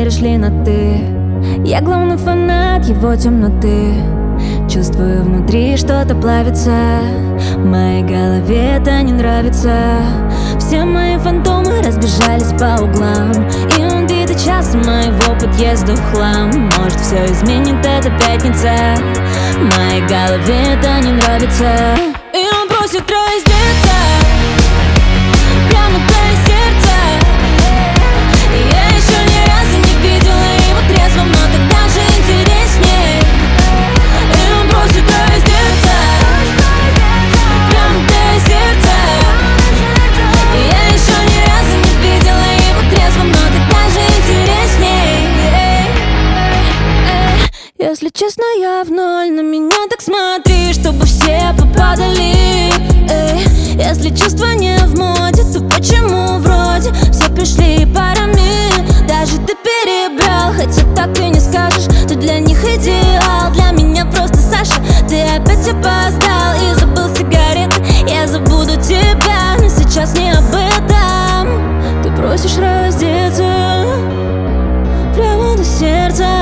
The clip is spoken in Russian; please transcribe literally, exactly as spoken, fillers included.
перешли на «ты». Я главный фанат его темноты. Чувствую внутри, что-то плавится. Моей голове это не нравится. Все мои фантомы разбежались по углам, и он битый час моего подъезда в хлам. Может, все изменит эта пятница. Моей голове это не нравится. И он просит раздеться прямо для сердца. И я еще ни разу не видела его трезвым, но так даже интересней. И он просит раздеться прямо для сердца. И я еще ни разу не видела его трезвым, но так даже интересней. Если честно, я в ноль, на меня так смотри, чтобы все попадали. Эй, если чувства не в моде, то почему вроде все пришли парами? Даже ты перебрал, хотя так и не скажешь. Ты для них идеал, для меня просто Саша. Ты опять опоздал и забыл сигареты. Я забуду тебя, но сейчас не об этом. Ты просишь раздеться прямо до сердца.